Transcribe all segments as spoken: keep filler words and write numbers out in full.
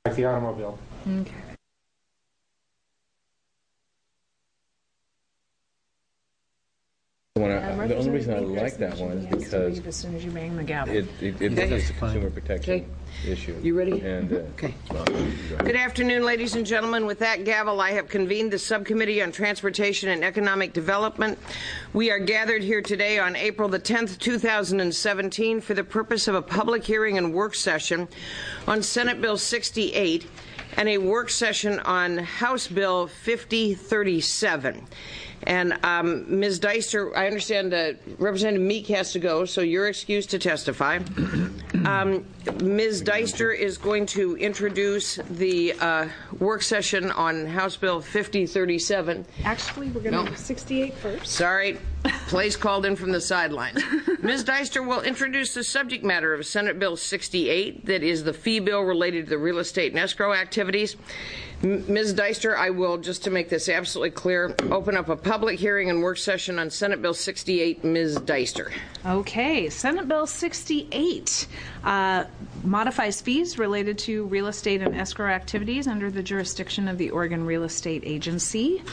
Like the automobile. Okay. When Uh, I, the only reason I Representative like that Peterson one is has to because leave as soon as you bang the gavel. it, it, it Okay. is a consumer protection Okay. issue. You ready? And, uh, Okay. well, go ahead. Good afternoon, ladies and gentlemen. With that gavel, I have convened the Subcommittee on Transportation and Economic Development. We are gathered here today on April the tenth, two thousand seventeen, for the purpose of a public hearing and work session on Senate Bill sixty-eight and a work session on House Bill fifty thirty-seven. And um, Miz Dyster, I understand that Representative Meek has to go, so you're excused to testify. Um, Miz Dyster is going to introduce the uh, work session on House Bill fifty thirty-seven. Actually, we're going to No. do sixty-eight first. Sorry, place called in from the sidelines. Miz Dyster will introduce the subject matter of Senate Bill sixty-eight, that is the fee bill related to the real estate and escrow activities. Miz Dyster, I will, just to make this absolutely clear, open up a public hearing and work session on Senate Bill sixty-eight. Miz Dyster. Okay, Senate Bill sixty-eight uh, modifies fees related to real estate and escrow activities under the jurisdiction of the Oregon Real Estate Agency.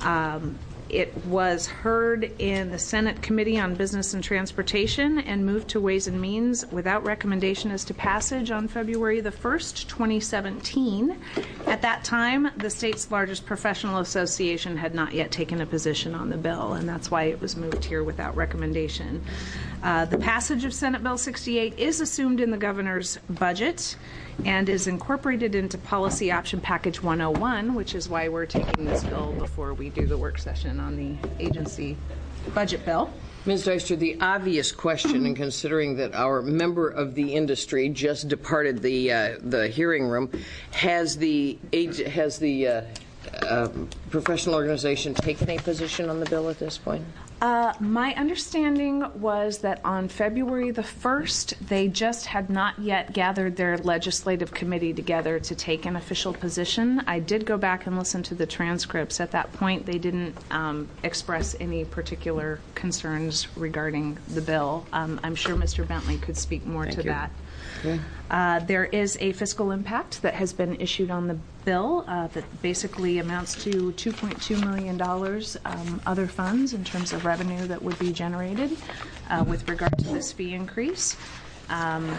Um, It was heard in the Senate Committee on Business and Transportation and moved to Ways and Means without recommendation as to passage on February the first, twenty seventeen. At that time, the state's largest professional association had not yet taken a position on the bill, and that's why it was moved here without recommendation. Uh, the passage of Senate Bill sixty-eight is assumed in the governor's budget and is incorporated into Policy Option Package one oh one, which is why we're taking this bill before we do the work session on the agency budget bill. Miz Dyster, the obvious question, and considering that our member of the industry just departed the uh, the hearing room, has the age, has the uh, uh, professional organization taken a position on the bill at this point? Uh, my understanding was that on February the first, they just had not yet gathered their legislative committee together to take an official position. I did go back and listen to the transcripts. At that point, they didn't um, express any particular concerns regarding the bill. Um, I'm sure Mister Bentley could speak more Thank to you. that. Uh, there is a fiscal impact that has been issued on the bill uh, that basically amounts to two point two million dollars um, other funds in terms of revenue that would be generated uh, with regard to this fee increase. Um,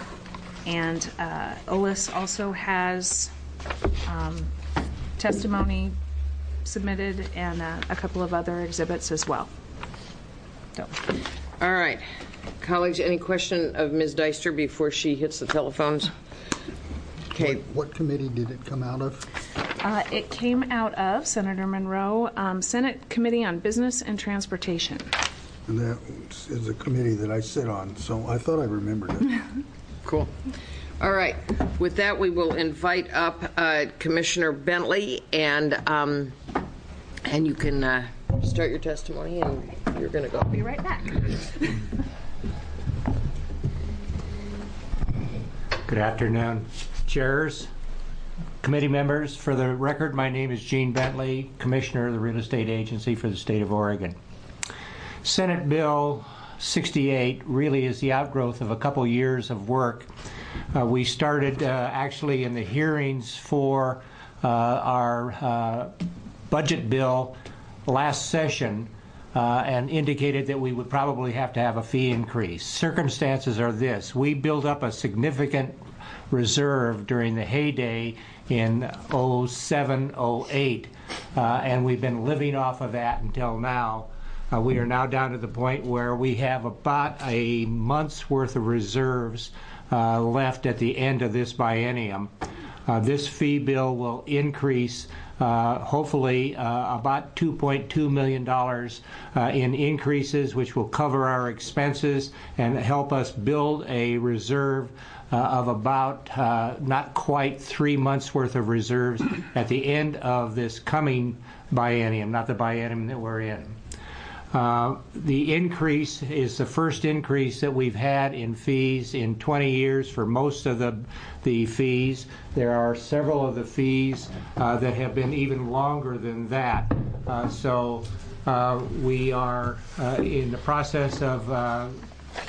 and uh, O L I S also has um, testimony submitted and uh, a couple of other exhibits as well. So. All right. Colleagues, any question of Miz Dyster before she hits the telephones? Okay. What, what committee did it come out of? Uh, it came out of, Senator Monroe, um, Senate Committee on Business and Transportation. And that is a committee that I sit on, so I thought I remembered it. Cool. All right. With that, we will invite up uh, Commissioner Bentley, and um, and you can uh, start your testimony, and you're going to go. Be right back. Good afternoon, chairs, committee members. For the record, my name is Gene Bentley, Commissioner of the Real Estate Agency for the state of Oregon. Senate Bill sixty-eight really is the outgrowth of a couple years of work. Uh, we started uh, actually in the hearings for uh, our uh, budget bill last session uh, and indicated that we would probably have to have a fee increase. Circumstances are this: we built up a significant reserve during the heyday in oh seven, oh eight, uh, and we've been living off of that until now. Uh, we are now down to the point where we have about a month's worth of reserves uh, left at the end of this biennium. Uh, this fee bill will increase uh, hopefully uh, about two point two million dollars uh, in increases, which will cover our expenses and help us build a reserve uh, of about uh, not quite three months worth of reserves at the end of this coming biennium, not the biennium that we're in. Uh, the increase is the first increase that we've had in fees in twenty years for most of the the fees. There are several of the fees uh, that have been even longer than that. Uh, so uh, we are uh, in the process of uh,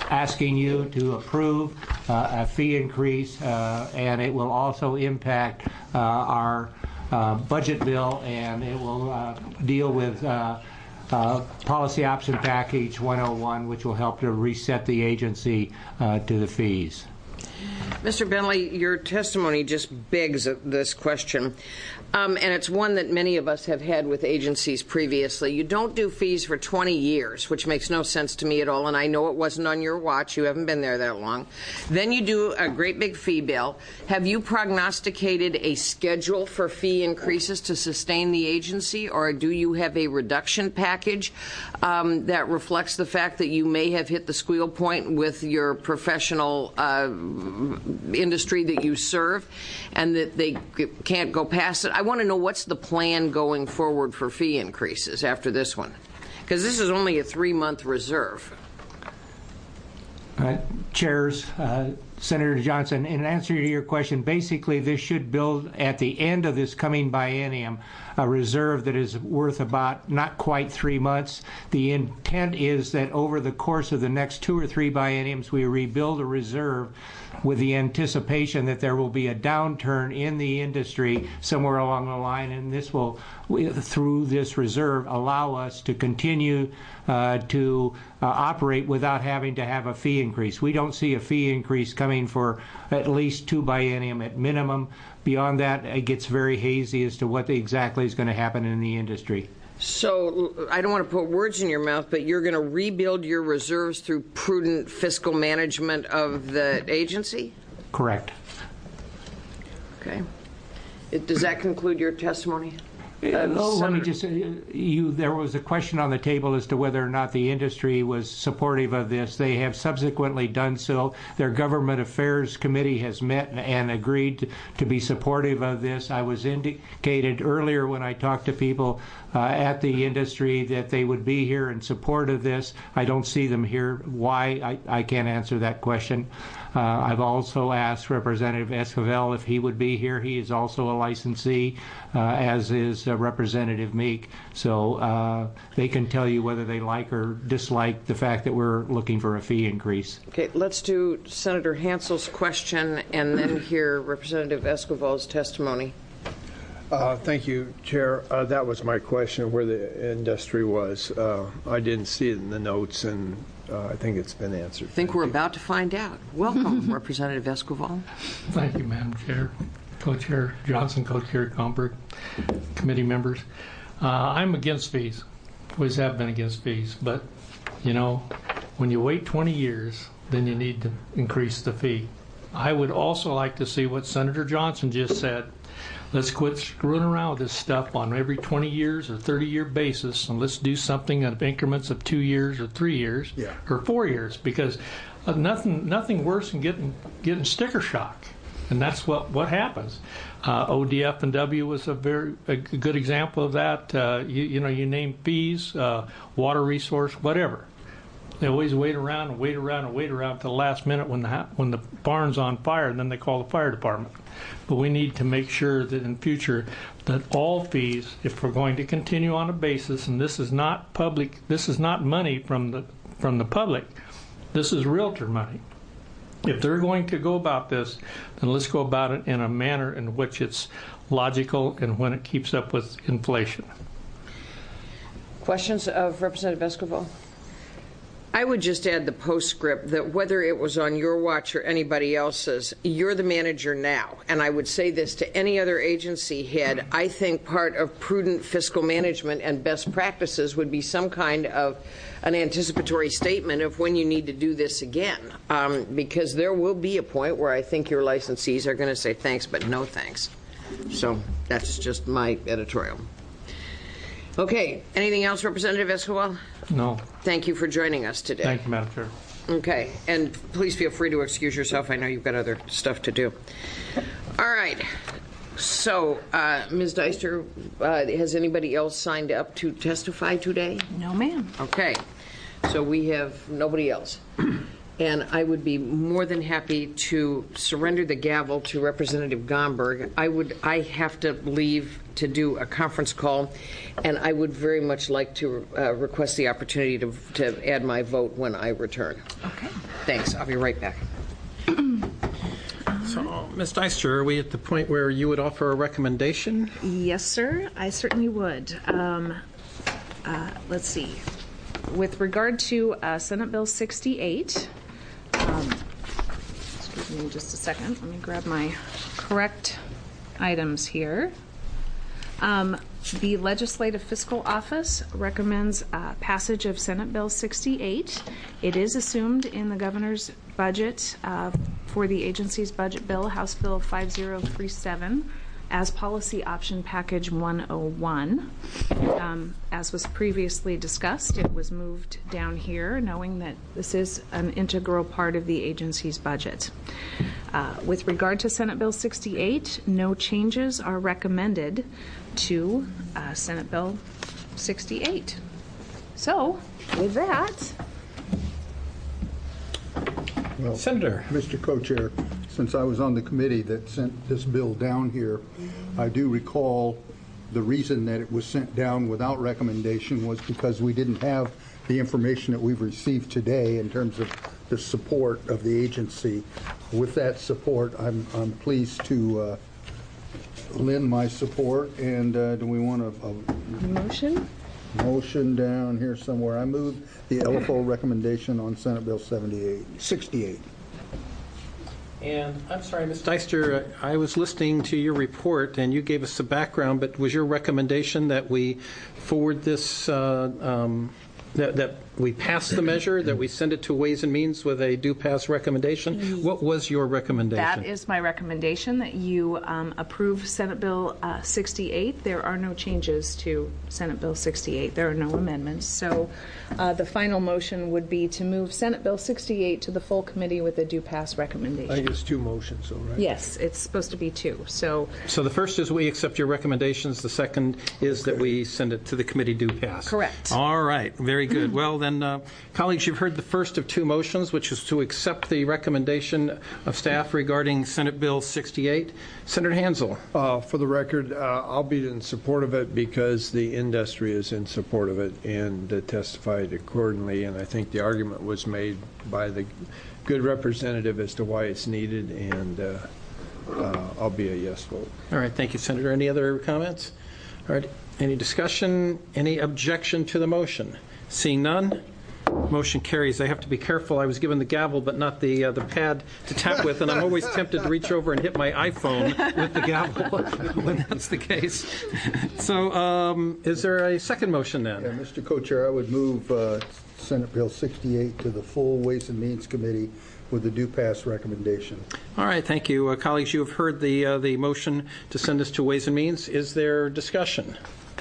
asking you to approve uh, a fee increase, uh, and it will also impact uh, our uh, budget bill, and it will uh, deal with uh, uh, policy option package one oh one, which will help to reset the agency uh, to the fees. Mister Bentley, your testimony just begs this question, um, and it's one that many of us have had with agencies previously. You don't do fees for twenty years, which makes no sense to me at all, and I know it wasn't on your watch. You haven't been there that long. Then you do a great big fee bill. Have you prognosticated a schedule for fee increases to sustain the agency, or do you have a reduction package um, that reflects the fact that you may have hit the squeal point with your professional uh, industry that you serve and that they can't go past it? I want to know what's the plan going forward for fee increases after this one, because this is only a three-month reserve. Uh, Chairs, uh, Senator Johnson, in answer to your question, basically this should build at the end of this coming biennium a reserve that is worth about not quite three months. The intent is that over the course of the next two or three bienniums we rebuild a reserve with the anticipation that there will be a downturn in the industry somewhere along the line, and this will, through this reserve, allow us to continue uh, to uh, operate without having to have a fee increase. We don't see a fee increase coming for at least two biennium at minimum. Beyond that, it gets very hazy as to what exactly is going to happen in the industry. So I don't want to put words in your mouth, but you're going to rebuild your reserves through prudent fiscal management of the agency? Correct. Okay. It, does that conclude your testimony? Uh, oh, let me just, uh, you, there was a question on the table as to whether or not the industry was supportive of this. They have subsequently done so. Their Government Affairs Committee has met and, and agreed to, to be supportive of this. I was indicated earlier when I talked to people uh, at the industry that they would be here in support of this. I don't see them here. Why? I, I can't answer that question. Uh, I've also asked Representative Esquivel if he would be here. He is also a licensee, uh, as is uh, Representative Meek. So uh, they can tell you whether they like or dislike the fact that we're looking for a fee increase. Okay, let's do Senator Hansel's question and then hear Representative Esquivel's testimony. Uh, thank you, Chair. Uh, that was my question, where the industry was. Uh, I didn't see it in the notes, and uh, I think it's been answered. I think Thank we're you. about to find out. Welcome, Representative Esquivel. Thank you, Madam Chair. Co-Chair Johnson, Co-Chair Gomberg, committee members. Uh, I'm against fees. Always have been against fees. But, you know, when you wait twenty years, then you need to increase the fee. I would also like to see what Senator Johnson just said. Let's quit screwing around with this stuff on every twenty years or thirty year basis, and let's do something in increments of two years or three years Yeah. or four years, because uh, nothing nothing worse than getting getting sticker shock, and that's what what happens. Uh, O D F and W was a very a good example of that. Uh, you, you know, you name fees, uh, water resource, whatever. They always wait around and wait around and wait around until the last minute when the ha- when the barn's on fire, and then they call the fire department. But we need to make sure that in future that all fees, if we're going to continue on a basis, and this is not public, this is not money from the from the public, this is realtor money. If they're going to go about this, then let's go about it in a manner in which it's logical and when it keeps up with inflation. Questions of Representative Esquivel? I would just add the postscript that whether it was on your watch or anybody else's, you're the manager now. And I would say this to any other agency head. I think part of prudent fiscal management and best practices would be some kind of an anticipatory statement of when you need to do this again. Um, because there will be a point where I think your licensees are going to say thanks, but no thanks. So that's just my editorial. Okay. Anything else, Representative Esquivel? No. Thank you for joining us today. Thank you, Madam Chair. Okay, and please feel free to excuse yourself. I know you've got other stuff to do. All right. So, uh, Miz Deister, uh, has anybody else signed up to testify today? No, ma'am. Okay. So we have nobody else. and I would be more than happy to surrender the gavel to Representative Gomberg. I would. I have to leave to do a conference call, and I would very much like to uh, request the opportunity to, to add my vote when I return. Okay. Thanks. I'll be right back. So, Miz Deister, are we at the point where you would offer a recommendation? Yes, sir. I certainly would. Um, uh, let's see. With regard to uh, Senate Bill sixty-eight, um, excuse me just a second. Let me grab my correct items here. Um, the Legislative Fiscal Office recommends uh, passage of Senate Bill sixty-eight. It is assumed in the governor's budget uh, for the agency's budget bill, House Bill five oh three seven, as Policy Option Package one oh one. Um, as was previously discussed, it was moved down here, knowing that this is an integral part of the agency's budget. Uh, with regard to Senate Bill sixty-eight, no changes are recommended to uh, Senate Bill sixty-eight. So, with that, Well, Senator. Mister Co-Chair, since I was on the committee that sent this bill down here, I do recall the reason that it was sent down without recommendation was because we didn't have the information that we've received today in terms of the support of the agency. With that support, I'm, I'm pleased to uh, lend my support. And uh, do we want a, a motion? motion down here somewhere? I move the L F O recommendation on Senate Bill seventy-eight, sixty-eight. And I'm sorry, Miz Deister, I was listening to your report, and you gave us the background, but was your recommendation that we forward this, uh, um, that, that we pass the measure, that we send it to Ways and Means with a do pass recommendation? What was your recommendation? That is my recommendation, that you um, approve Senate Bill uh, sixty-eight. There are no changes to Senate Bill sixty-eight. There are no amendments. So uh, the final motion would be to move Senate Bill sixty-eight to the full committee with a do pass recommendation. I think it's two motions, though, right? Yes, it's supposed to be two. So So the first is we accept your recommendations. The second is that we send it to the committee do pass. Correct. All right. Very good. Well, then, uh, colleagues, you've heard the first of two motions, which is to accept the recommendation of staff regarding Senate Bill sixty-eight. Senator Hansel. Uh, for the record, uh, I'll be in support of it because the industry is in support of it and uh, testified accordingly. And I think the argument was made by the good representative as to why it's needed, and uh, uh, I'll be a yes vote. All right. Thank you, Senator. Any other comments? All right. Any discussion? Any objection to the motion? Seeing none, motion carries. I have to be careful. I was given the gavel, but not the uh, the pad to tap with, and I'm always tempted to reach over and hit my iPhone with the gavel when that's the case. So, um, is there a second motion then? Yeah, Mister Co-Chair, I would move uh, Senate Bill sixty-eight to the full Ways and Means Committee with the do pass recommendation. All right, thank you, uh, colleagues. You have heard the uh, the motion to send this to Ways and Means. Is there discussion?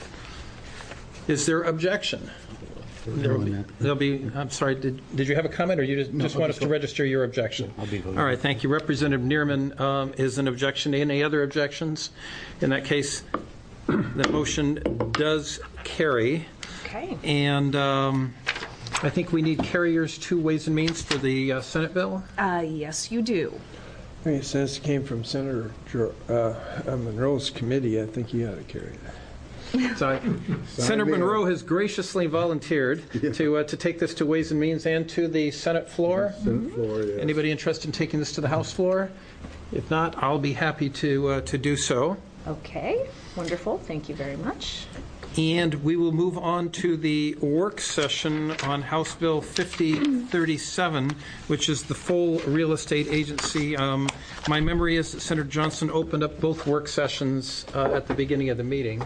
Is there objection? There'll be, there'll be, I'm sorry, did, did you have a comment, or you just, just want us to register your objection? I'll be voting. All right, thank you. Representative Neerman um, is an objection. Any other objections? In that case, the motion does carry. okay. And um, I think we need carriers to Ways and Means for the uh, Senate bill. Uh, yes, you do. I mean, since it came from Senator uh, Monroe's committee, I think you ought to carry that. So, Senator Monroe has graciously volunteered Yeah. to uh, to take this to Ways and Means and to the Senate floor. Senate floor, yes. Anybody interested in taking this to the House floor? If not, I'll be happy to uh, to do so. Okay, wonderful. Thank you very much. And we will move on to the work session on House Bill fifty thirty-seven, which is the full real estate agency. Um, my memory is that Senator Johnson opened up both work sessions uh, at the beginning of the meeting.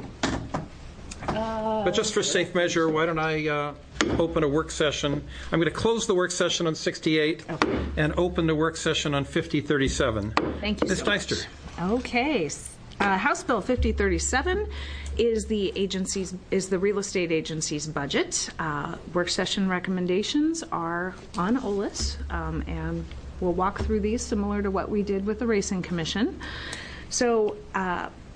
But just for safe measure, why don't I uh, open a work session? I'm going to close the work session on sixty-eight Okay. and open the work session on fifty thirty-seven. Thank you Miz so much. Deister. Okay. Uh, House Bill fifty thirty-seven is the agency's is the real estate agency's budget. Uh, work session recommendations are on O L I S, um, and we'll walk through these similar to what we did with the Racing Commission. So. Uh,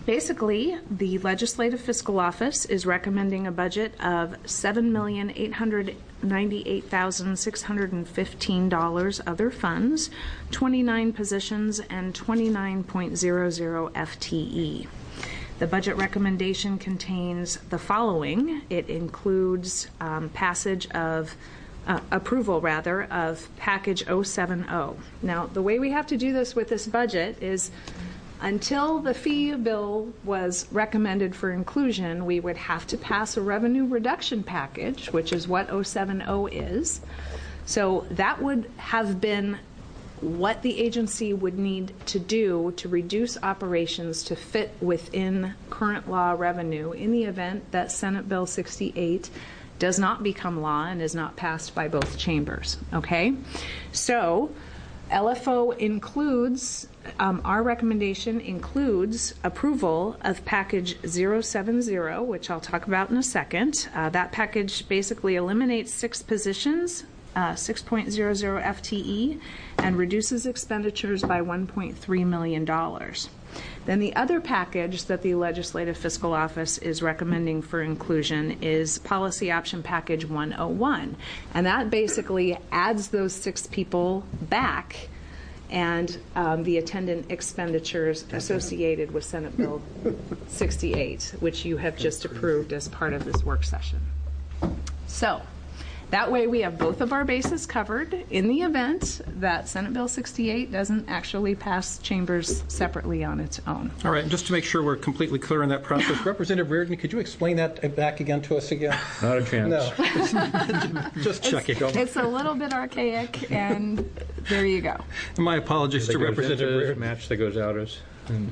Basically, the Legislative Fiscal Office is recommending a budget of seven million eight hundred ninety-eight thousand six hundred fifteen dollars other funds, twenty-nine positions, and twenty-nine point zero zero F T E. The budget recommendation contains the following. It includes um, passage of Uh, approval, rather, of package oh seven oh. Now, the way we have to do this with this budget is until the fee bill was recommended for inclusion, we would have to pass a revenue reduction package, which is what oh seven oh is. So that would have been what the agency would need to do to reduce operations to fit within current law revenue in the event that Senate Bill sixty-eight does not become law and is not passed by both chambers. Okay? So L F O includes, um, our recommendation includes approval of package oh seven oh, which I'll talk about in a second. Uh, that package basically eliminates six positions, uh, six point zero zero F T E, and reduces expenditures by one point three million dollars. Then the other package that the Legislative Fiscal Office is recommending for inclusion is Policy Option Package one oh one. And that basically adds those six people back and um, the attendant expenditures associated with Senate Bill sixty-eight, which you have just approved as part of this work session. So that way we have both of our bases covered in the event that Senate Bill sixty-eight doesn't actually pass chambers separately on its own. All right, and just to make sure we're completely clear on that process, Representative Reardon, could you explain that back again to us again? Not a chance. No. Just checking. It's, it's a little bit archaic, and there you go. My apologies to Representative Reardon. Match that goes out as.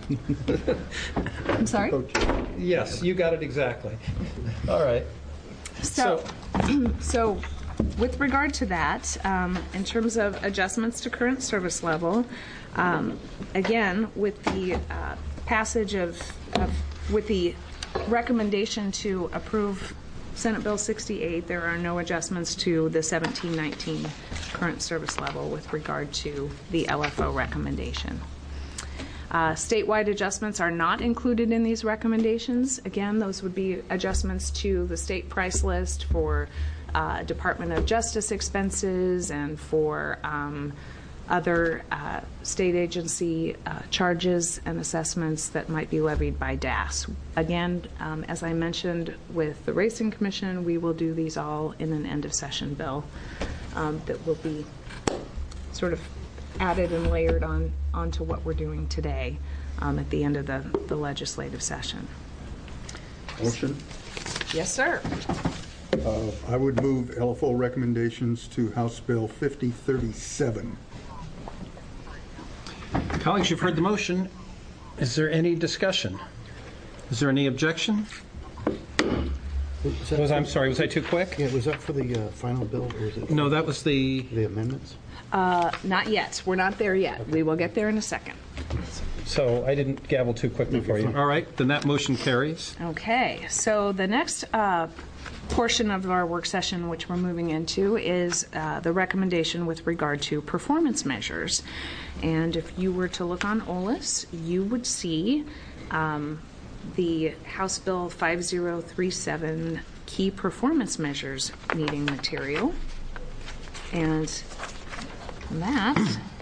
I'm sorry? Yes, you got it exactly. All right. So, so with regard to that, um, in terms of adjustments to current service level, um, again, with the uh, passage of, of, with the recommendation to approve Senate Bill sixty-eight, there are no adjustments to the seventeen nineteen current service level with regard to the L F O recommendation. Uh, statewide adjustments are not included in these recommendations. Again, those would be adjustments to the state price list for uh, Department of Justice expenses and for um, other uh, state agency uh, charges and assessments that might be levied by D A S. Again, um, as I mentioned with the Racing Commission, we will do these all in an end of session bill um, that will be sort of added and layered on onto what we're doing today um, at the end of the, the legislative session. Motion. Yes, sir. Uh, I would move L F O recommendations to House Bill fifty thirty-seven. Colleagues, you've heard the motion. Is there any discussion? Is there any objection? Was that Was for- I'm sorry, was I too quick? Yeah, was that for the uh, final bill, or was it? No, that was the, The amendments? Uh, not yet. We're not there yet. We will get there in a second. so I didn't gavel too quickly for you. All right, then that motion carries. Okay, so the next uh, portion of our work session, which we're moving into, is uh, the recommendation with regard to performance measures. And if you were to look on O L A S, you would see um, the House Bill five oh three seven Key Performance Measures meeting material. And that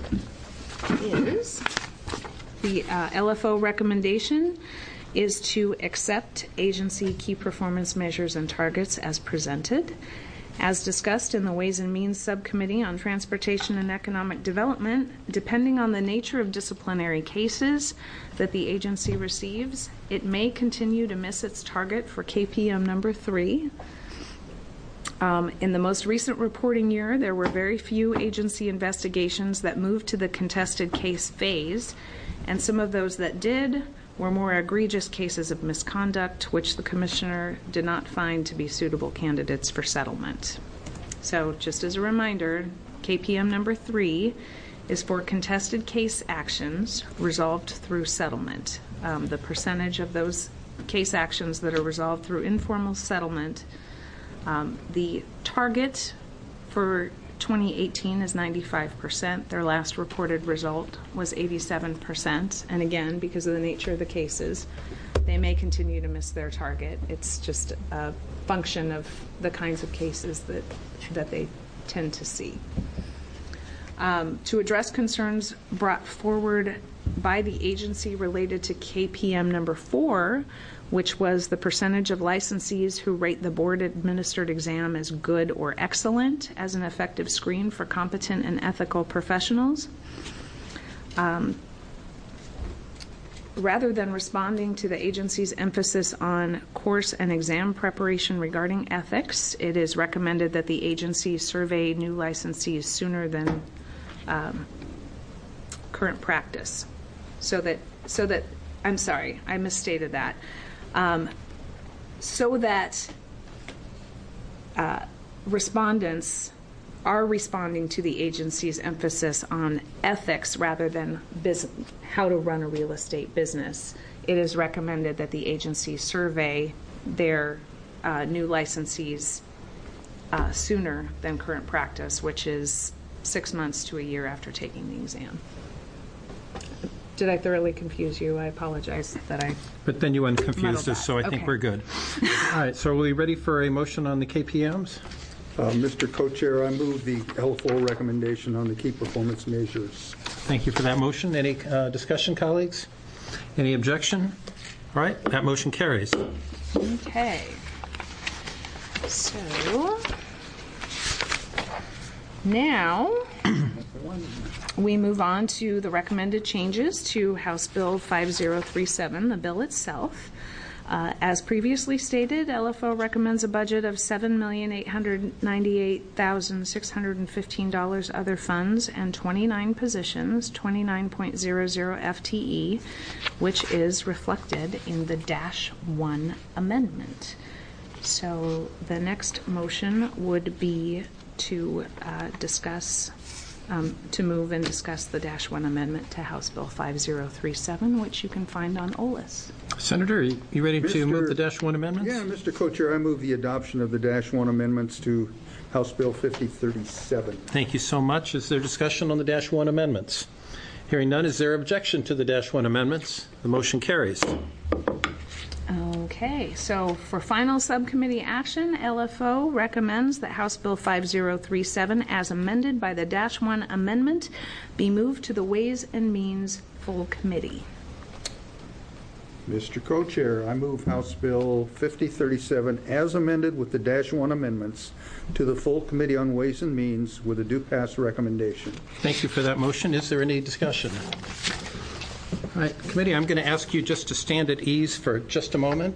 is the uh, L F O recommendation is to accept agency key performance measures and targets as presented. As discussed in the Ways and Means Subcommittee on Transportation and Economic Development, depending on the nature of disciplinary cases that the agency receives, it may continue to miss its target for K P M number three. Um, in the most recent reporting year, there were very few agency investigations that moved to the contested case phase, and some of those that did were more egregious cases of misconduct, which the Commissioner did not find to be suitable candidates for settlement. So just as a reminder, K P M number three is for contested case actions resolved through settlement. Um, the percentage of those case actions that are resolved through informal settlement, um, the target for twenty eighteen is ninety-five percent. Their last reported result was eighty-seven percent. And again, because of the nature of the cases, they may continue to miss their target. It's just a function of the kinds of cases that, that they tend to see. Um, to address concerns brought forward by the agency related to K P M number four, which was the percentage of licensees who rate the board-administered exam as good or excellent as an effective screen for competent and ethical professionals. Um, rather than responding to the agency's emphasis on course and exam preparation regarding ethics, it is recommended that the agency survey new licensees sooner than um, current practice. So that, so that, I'm sorry, I misstated that. Um, so that uh, respondents are responding to the agency's emphasis on ethics rather than business, how to run a real estate business, it is recommended that the agency survey their uh, new licensees uh, sooner than current practice, which is six months to a year after taking the exam. Did I thoroughly confuse you? I apologize that I... But then you unconfused us, so I think Okay. we're good. All right, so are we ready for a motion on the K P Ms? Uh, Mister Co-Chair, I move the L F O recommendation on the key performance measures. Thank you for that motion. Any uh, discussion, colleagues? Any objection? All right, that motion carries. Okay. So now we move on to the recommended changes to House Bill five zero three seven, the bill itself. Uh, as previously stated, L F O recommends a budget of seven million eight hundred ninety-eight thousand six hundred fifteen dollars other funds and twenty-nine positions, twenty-nine point zero zero F T E, which is reflected in the dash one amendment. So the next motion would be to uh, discuss, um, to move and discuss the dash one amendment to House Bill five zero three seven, which you can find on O L I S. Senator, are you you ready to Mister move the dash one amendments? Yeah, Mister Co-Chair, I move the adoption of the dash one amendments to House Bill fifty thirty-seven. Thank you so much. Is there discussion on the dash one amendments? Hearing none, is there objection to the dash one amendments? The motion carries. Okay, so for final subcommittee action, L F O recommends that House Bill five zero three seven, as amended by the dash one amendment, be moved to the Ways and Means full committee. Mister Co-Chair, I move House Bill fifty thirty-seven as amended with the dash one amendments to the full Committee on Ways and Means with a due pass recommendation. Thank you for that motion. Is there any discussion? All right, committee, I'm going to ask you just to stand at ease for just a moment.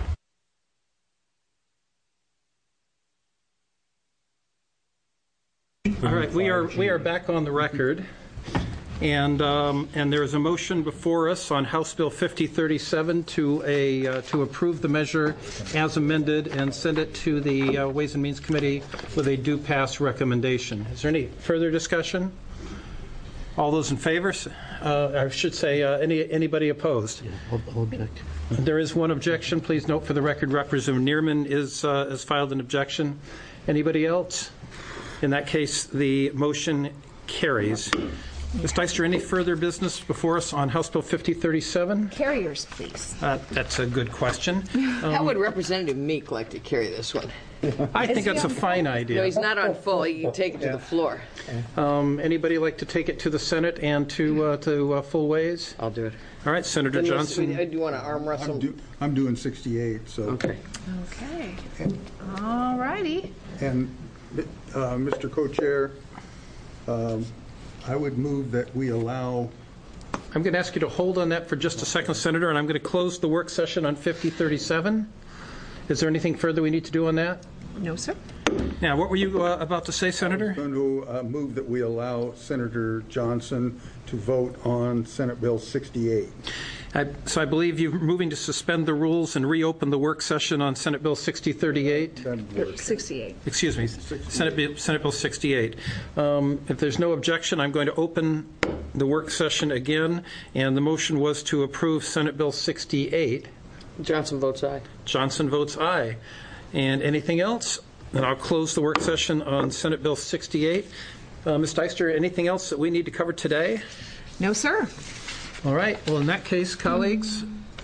All right, we are we are back on the record, and um, and there is a motion before us on House Bill fifty thirty-seven to a uh, to approve the measure as amended and send it to the uh, Ways and Means Committee with a due pass recommendation. Is there any further discussion? All those in favor? Uh, I should say, uh, any anybody opposed? Yeah, I'll, I'll object. There is one objection. Please note for the record, Representative Neerman is uh, has filed an objection. Anybody else? In that case, the motion carries. Miz Dyster, any further business before us on House Bill fifty thirty-seven? Carriers, please. Uh, that's a good question. How would Representative Meek like to carry this one? I think that's a fine No, idea. he's not on full. You can take it to the floor. Um, anybody like to take it to the Senate and to uh, to uh, full ways? I'll do it. All right, Senator Unless we- Johnson. Do you want to arm wrestle? I'm, do, I'm doing sixty-eight, so. Okay. Okay. All righty. And, uh, Mister Co-Chair, um, I would move that we allow, I'm going to ask you to hold on that for just a second, Senator, and I'm going to close the work session on fifty thirty-seven. Is there anything further we need to do on that? No, sir. Now, what were you uh, about to say, Senator? going to uh, move that we allow Senator Johnson to vote on Senate Bill sixty-eight. I, so I believe you're moving to suspend the rules and reopen the work session on Senate Bill sixty thirty-eight. That'd work. sixty-eight. Excuse me, Senate Bill, Senate Bill sixty-eight. Um, if there's no objection, I'm going to open the work session again, and the motion was to approve Senate Bill sixty-eight. Johnson votes aye. Johnson votes aye. And anything else? Then I'll close the work session on Senate Bill sixty-eight. Uh, Miz Dyster, anything else that we need to cover today? No, sir. All right. Well, in that case, colleagues,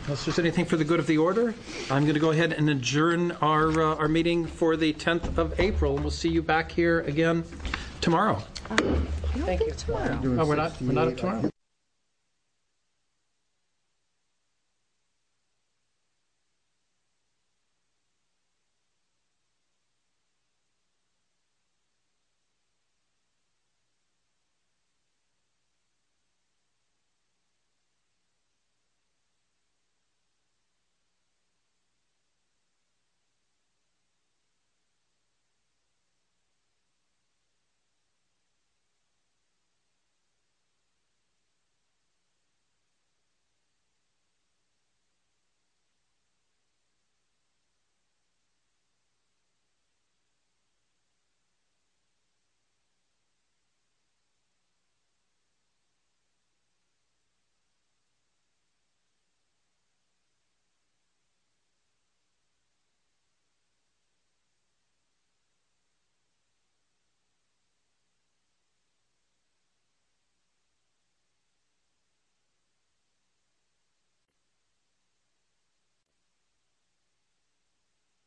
Unless there's anything for the good of the order, I'm going to go ahead and adjourn our uh, our meeting for the tenth of April, and we'll see you back here again tomorrow. Thank you. Tomorrow. Oh, we're not, we're not up tomorrow?